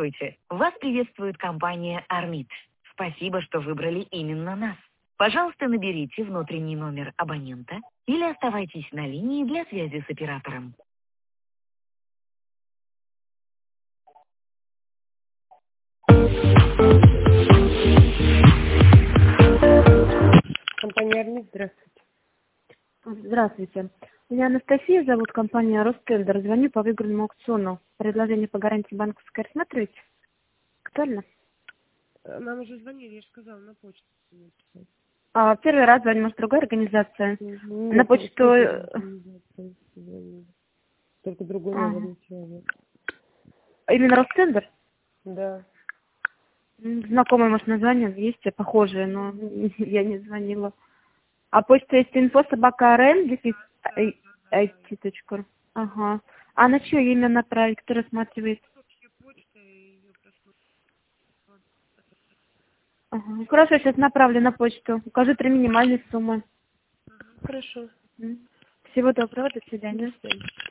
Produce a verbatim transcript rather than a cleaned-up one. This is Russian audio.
Здравствуйте! Вас приветствует компания Армит. Спасибо, что выбрали именно нас. Пожалуйста, наберите внутренний номер абонента или оставайтесь на линии для связи с оператором. Компания Армит, здравствуйте. Здравствуйте. Меня Анастасия зовут, компания Ростендер. Звоню по выигранному аукциону. Предложение по гарантии банковской рассматриваете? Актуально? Нам уже звонили, я же сказала, на почту. А, первый раз звоню, может, другая организация. Нет, На почту... Только другой Ага. номер человек. Именно Ростендер? Да. Знакомое, может, название есть, похожее, но я не звонила. А почта есть инфо собака рн дефис ай ти точка ру. Ага. А на чье имя направить, кто рассматривает? Ага. Хорошо, сейчас направлю на почту. Укажу три минимальные суммы. Хорошо. Всего доброго, до свидания. До свидания.